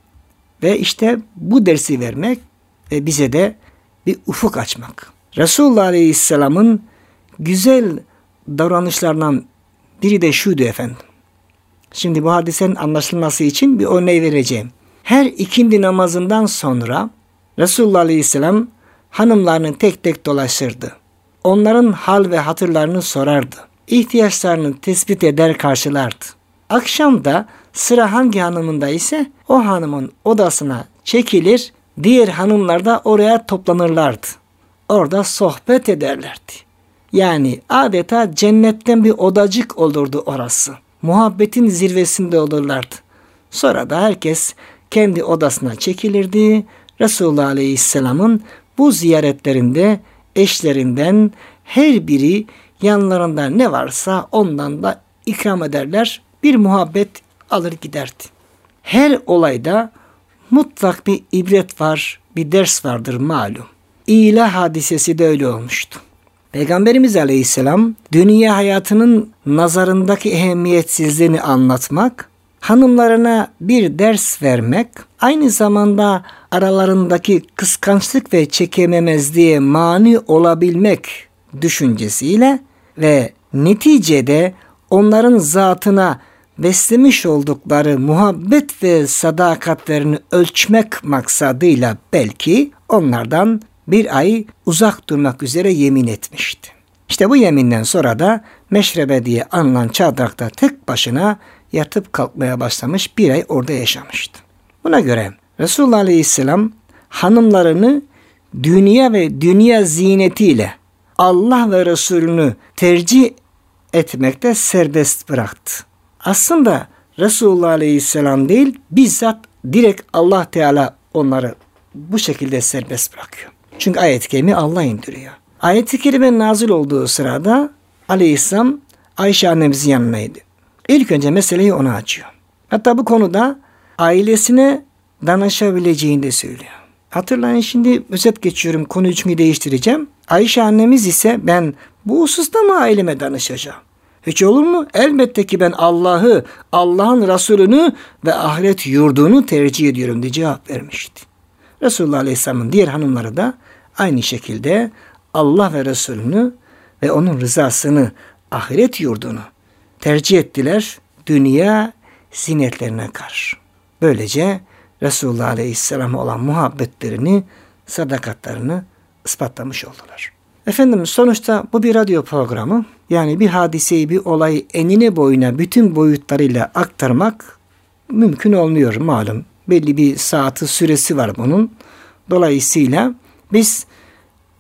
Speaker 1: Ve işte bu dersi vermek ve bize de bir ufuk açmak. Resulullah Aleyhisselam'ın güzel davranışlarından biri de şuydu efendim. Şimdi bu hadisenin anlaşılması için bir örneği vereceğim. Her ikindi namazından sonra Resulullah Aleyhisselam hanımlarını tek tek dolaşırdı. Onların hal ve hatırlarını sorardı. İhtiyaçlarını tespit eder karşılardı. Akşam da sıra hangi hanımında ise o hanımın odasına çekilir, diğer hanımlar da oraya toplanırlardı. Orada sohbet ederlerdi. Yani adeta cennetten bir odacık olurdu orası. Muhabbetin zirvesinde olurlardı. Sonra da herkes kendi odasına çekilirdi. Resulullah Aleyhisselam'ın bu ziyaretlerinde eşlerinden her biri yanlarında ne varsa ondan da ikram ederler. Bir muhabbet alır giderdi. Her olayda mutlak bir ibret var, bir ders vardır malum. İlah hadisesi de öyle olmuştu. Peygamberimiz Aleyhisselam dünya hayatının nazarındaki ehemmiyetsizliğini anlatmak, hanımlarına bir ders vermek, aynı zamanda aralarındaki kıskançlık ve çekememezliğe mani olabilmek düşüncesiyle ve neticede onların zatına beslemiş oldukları muhabbet ve sadakatlerini ölçmek maksadıyla belki onlardan bir ay uzak durmak üzere yemin etmişti. İşte bu yeminden sonra da meşrebe diye anılan çardakta tek başına yatıp kalkmaya başlamış, bir ay orada yaşamıştı. Buna göre Resulullah Aleyhisselam hanımlarını dünya ve dünya zinetiyle Allah ve Resulünü tercih etmekte serbest bıraktı. Aslında Resulullah Aleyhisselam değil, bizzat direkt Allah Teala onları bu şekilde serbest bırakıyor. Çünkü ayet-i kerime Allah indiriyor. Ayet-i kerime nazil olduğu sırada Aleyhisselam Ayşe annemizin yanındaydı. İlk önce meseleyi ona açıyor. Hatta bu konuda ailesine danışabileceğini de söylüyor. Hatırlayın, şimdi özet geçiyorum, konuyu çünkü değiştireceğim. Ayşe annemiz ise ben bu hususta mı aileme danışacağım? Hiç olur mu? Elbette ki ben Allah'ı, Allah'ın Resulünü ve ahiret yurdunu tercih ediyorum diye cevap vermişti. Resulullah Aleyhisselam'ın diğer hanımları da aynı şekilde Allah ve Resulünü ve onun rızasını, ahiret yurdunu tercih ettiler dünya zinetlerine karşı. Böylece Resulullah Aleyhisselam'a olan muhabbetlerini, sadakatlerini ispatlamış oldular. Efendim sonuçta bu bir radyo programı. Yani bir hadiseyi, bir olayı enine boyuna bütün boyutlarıyla aktarmak mümkün olmuyor malum. Belli bir saati, süresi var bunun. Dolayısıyla biz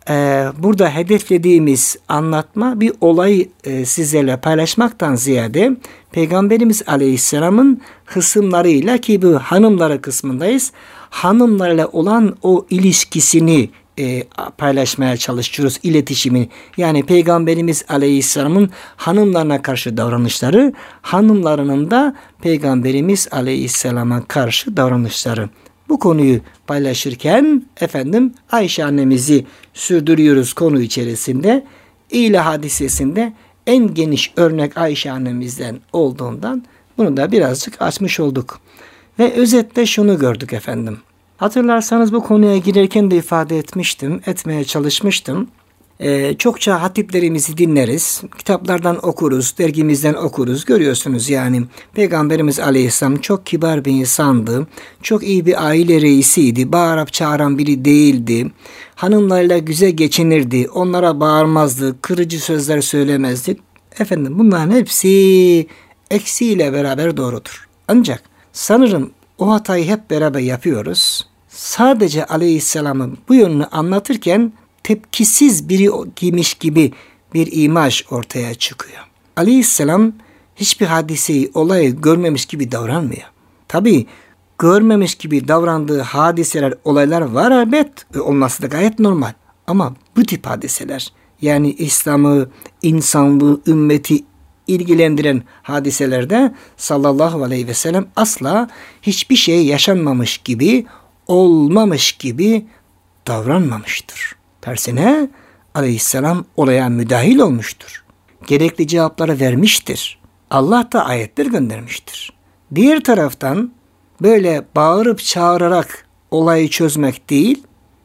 Speaker 1: Ee, burada hedeflediğimiz anlatma bir olayı e, sizlerle paylaşmaktan ziyade Peygamberimiz Aleyhisselam'ın hısımlarıyla, ki bu hanımları kısmındayız, hanımlarla olan o ilişkisini e, paylaşmaya çalışıyoruz, iletişimini. Yani Peygamberimiz Aleyhisselam'ın hanımlarına karşı davranışları, hanımlarının da Peygamberimiz Aleyhisselam'a karşı davranışları. Bu konuyu paylaşırken efendim Ayşe annemizi sürdürüyoruz konu içerisinde. İlah hadisesinde en geniş örnek Ayşe annemizden olduğundan bunu da birazcık açmış olduk. Ve özetle şunu gördük efendim. Hatırlarsanız bu konuya girerken de ifade etmiştim, etmeye çalışmıştım. Ee, çokça hatiplerimizi dinleriz, kitaplardan okuruz, dergimizden okuruz. Görüyorsunuz yani Peygamberimiz Aleyhisselam çok kibar bir insandı. Çok iyi bir aile reisiydi. Bağırıp çağıran biri değildi. Hanımlarla güzel geçinirdi. Onlara bağırmazdı. Kırıcı sözler söylemezdi. Efendim bunların hepsi eksiğiyle beraber doğrudur. Ancak sanırım o hatayı hep beraber yapıyoruz. Sadece Aleyhisselam'ın bu yönünü anlatırken tepkisiz biri giymiş gibi bir imaj ortaya çıkıyor. Aleyhisselam hiçbir hadiseyi, olayı görmemiş gibi davranmıyor. Tabii görmemiş gibi davrandığı hadiseler, olaylar var elbet. Olması da gayet normal. Ama bu tip hadiseler, yani İslam'ı, insanlığı, ümmeti ilgilendiren hadiselerde sallallahu aleyhi ve sellem asla hiçbir şey yaşanmamış gibi, olmamış gibi davranmamıştır. Tersine Aleyhisselam olaya müdahil olmuştur. Gerekli cevapları vermiştir. Allah da ayetler göndermiştir. Diğer taraftan böyle bağırıp çağırarak olayı çözmek değil,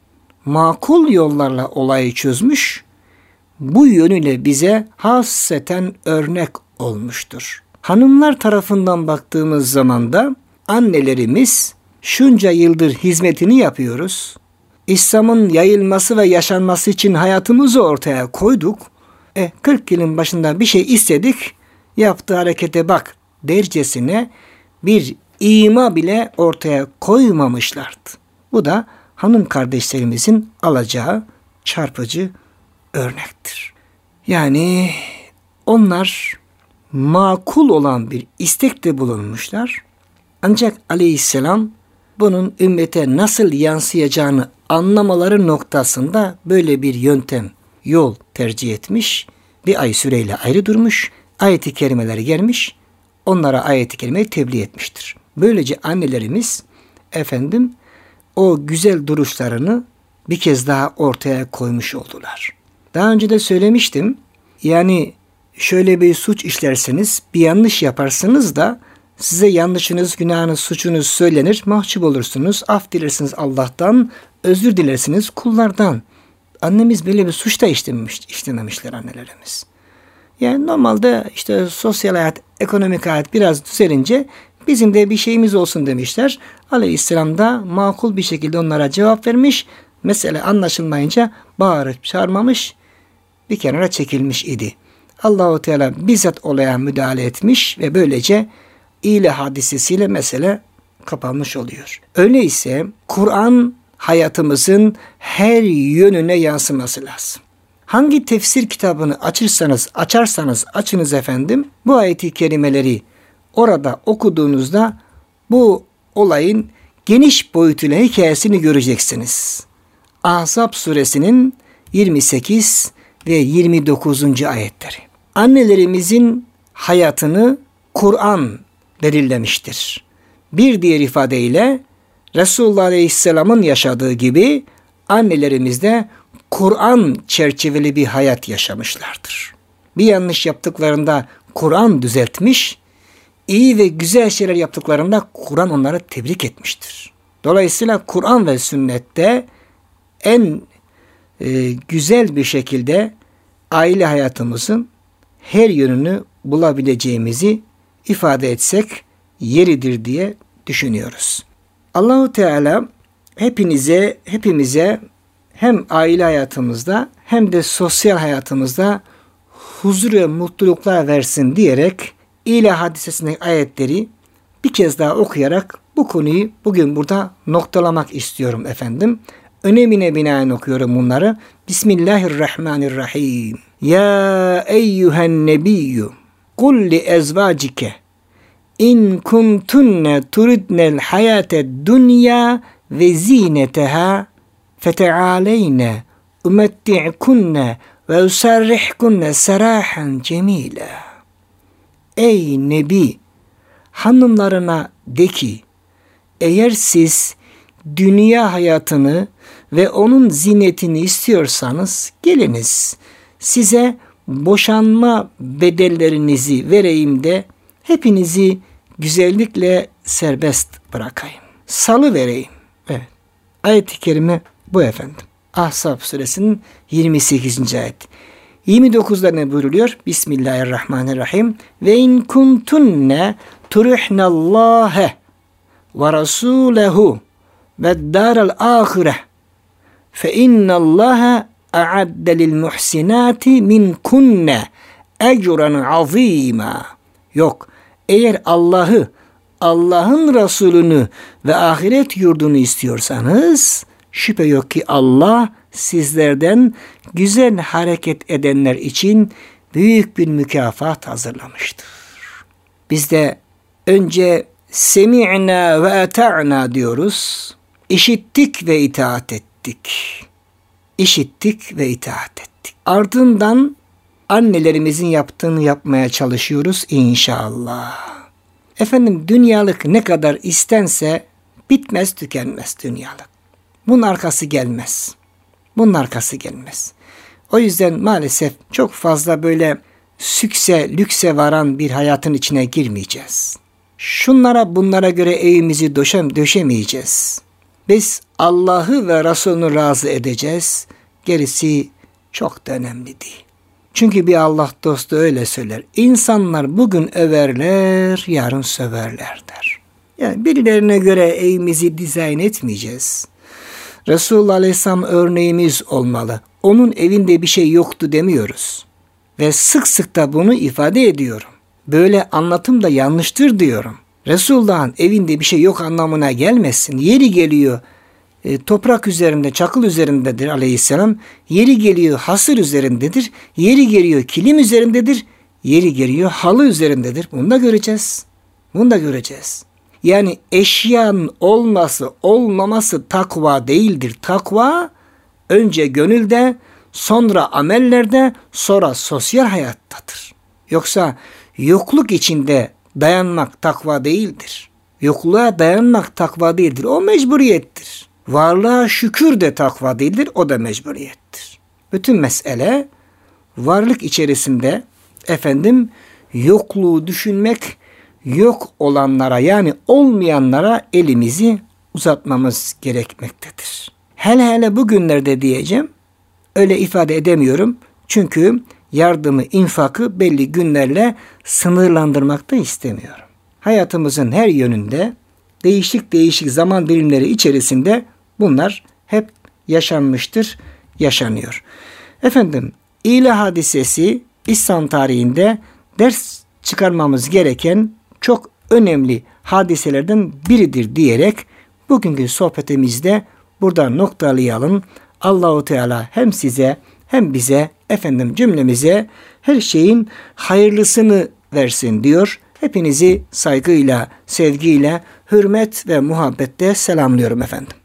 Speaker 1: makul yollarla olayı çözmüş, bu yönüyle bize hasreten örnek olmuştur. Hanımlar tarafından baktığımız zaman da annelerimiz şunca yıldır hizmetini yapıyoruz. İslam'ın yayılması ve yaşanması için hayatımızı ortaya koyduk. E, kırk yılın başında bir şey istedik, yaptığı harekete bak dercesine bir ima bile ortaya koymamışlardı. Bu da hanım kardeşlerimizin alacağı çarpıcı örnektir. Yani onlar makul olan bir istekte bulunmuşlar. Ancak Aleyhisselam bunun ümmete nasıl yansıyacağını anlamaları noktasında böyle bir yöntem, yol tercih etmiş. Bir ay süreyle ayrı durmuş. Ayet-i kerimeleri gelmiş. Onlara ayet-i kerimeyi tebliğ etmiştir. Böylece annelerimiz efendim o güzel duruşlarını bir kez daha ortaya koymuş oldular. Daha önce de söylemiştim. Yani şöyle bir suç işlerseniz, bir yanlış yaparsınız da size yanlışınız, günahınız, suçunuz söylenir, mahcup olursunuz, af dilersiniz Allah'tan, özür dilersiniz kullardan. Annemiz böyle bir suç da işlememiş, işlememişler annelerimiz. Yani normalde işte sosyal hayat, ekonomik hayat biraz düzelince bizim de bir şeyimiz olsun demişler. Aleyhisselam da makul bir şekilde onlara cevap vermiş. Mesele anlaşılmayınca bağırıp çağırmamış, bir kenara çekilmiş idi. Allah-u Teala bizzat olaya müdahale etmiş ve böylece İle hadisesiyle mesele kapanmış oluyor. Öyleyse Kur'an hayatımızın her yönüne yansıması lazım. Hangi tefsir kitabını açırsanız, açarsanız açınız efendim, bu ayet-i kerimeleri orada okuduğunuzda bu olayın geniş boyutuyla hikayesini göreceksiniz. Ahzab suresinin yirmi sekiz ve yirmi dokuzuncu ayetleri. Annelerimizin hayatını Kur'an belirlemiştir. Bir diğer ifadeyle Resulullah Aleyhisselam'ın yaşadığı gibi annelerimiz de Kur'an çerçeveli bir hayat yaşamışlardır. Bir yanlış yaptıklarında Kur'an düzeltmiş, iyi ve güzel şeyler yaptıklarında Kur'an onları tebrik etmiştir. Dolayısıyla Kur'an ve sünnette en e, güzel bir şekilde aile hayatımızın her yönünü bulabileceğimizi ifade etsek yeridir diye düşünüyoruz. Allahu Teala hepinize, hepimize hem aile hayatımızda hem de sosyal hayatımızda huzur ve mutluluklar versin diyerek İlah hadisesindeki ayetleri bir kez daha okuyarak bu konuyu bugün burada noktalamak istiyorum efendim. önemine binaen okuyorum bunları. Bismillahirrahmanirrahim. Ya eyyühen nebiyyü kul li ezvacike in kuntunne turidnel hayated dünya ve zineteha fetealeyne umetti'kunne ve usarrihkunne serahan cemila. Ey Nebi, hanımlarına de ki, eğer siz dünya hayatını ve onun zinetini istiyorsanız geliniz, size boşanma bedellerinizi vereyim de hepinizi güzellikle serbest bırakayım. Salı vereyim. Evet. Ayet-i kerime bu efendim. Ahzab suresinin yirmi sekizinci ayet. yirmi dokuzda ne buyruluyor? Bismillahirrahmanirrahim. Ve in kuntunne turihnallahe ve rasulehu ve daral ahire fe innallaha a'adde lil muhsinati min kunne ecran azima. Yok. Eğer Allah'ı, Allah'ın Resulünü ve ahiret yurdunu istiyorsanız şüphe yok ki Allah sizlerden güzel hareket edenler için büyük bir mükafat hazırlamıştır. Biz de önce semi'na ve ata'na diyoruz. İşittik ve itaat ettik. İşittik ve itaat ettik. Ardından annelerimizin yaptığını yapmaya çalışıyoruz inşallah. Efendim dünyalık ne kadar istense bitmez tükenmez dünyalık. Bunun arkası gelmez. Bunun arkası gelmez. O yüzden maalesef çok fazla böyle sükse, lükse varan bir hayatın içine girmeyeceğiz. Şunlara bunlara göre evimizi döşem, döşemeyeceğiz. Biz Allah'ı ve Resulünü razı edeceğiz. Gerisi çok da önemli değil. Çünkü bir Allah dostu öyle söyler. İnsanlar bugün överler, yarın söverler der. Yani birilerine göre evimizi dizayn etmeyeceğiz. Resulullah Aleyhisselam örneğimiz olmalı. Onun evinde bir şey yoktu demiyoruz. Ve sık sık da bunu ifade ediyorum. Böyle anlatım da yanlıştır diyorum. Resulullah'ın evinde bir şey yok anlamına gelmesin. Yeri geliyor e, toprak üzerinde, çakıl üzerindedir Aleyhisselam. Yeri geliyor hasır üzerindedir. Yeri geliyor kilim üzerindedir. Yeri geliyor halı üzerindedir. Bunu da göreceğiz. Bunu da göreceğiz. Yani eşyanın olması, olmaması takva değildir. Takva önce gönülde, sonra amellerde, sonra sosyal hayattadır. Yoksa yokluk içinde dayanmak takva değildir. Yokluğa dayanmak takva değildir. O mecburiyettir. Varlığa şükür de takva değildir. O da mecburiyettir. Bütün mesele varlık içerisinde efendim yokluğu düşünmek, yok olanlara yani olmayanlara elimizi uzatmamız gerekmektedir. Hele hele bugünlerde diyeceğim, öyle ifade edemiyorum. Çünkü yardımı, infakı belli günlerle sınırlandırmak da istemiyorum. Hayatımızın her yönünde değişik değişik zaman dilimleri içerisinde bunlar hep yaşanmıştır, yaşanıyor. Efendim, İlah hadisesi İslam tarihinde ders çıkarmamız gereken çok önemli hadiselerden biridir diyerek bugünkü sohbetimizde burada noktalayalım. Allahu Teala hem size hem bize efendim cümlemize her şeyin hayırlısını versin diyor. Hepinizi saygıyla, sevgiyle, hürmet ve muhabbetle selamlıyorum efendim.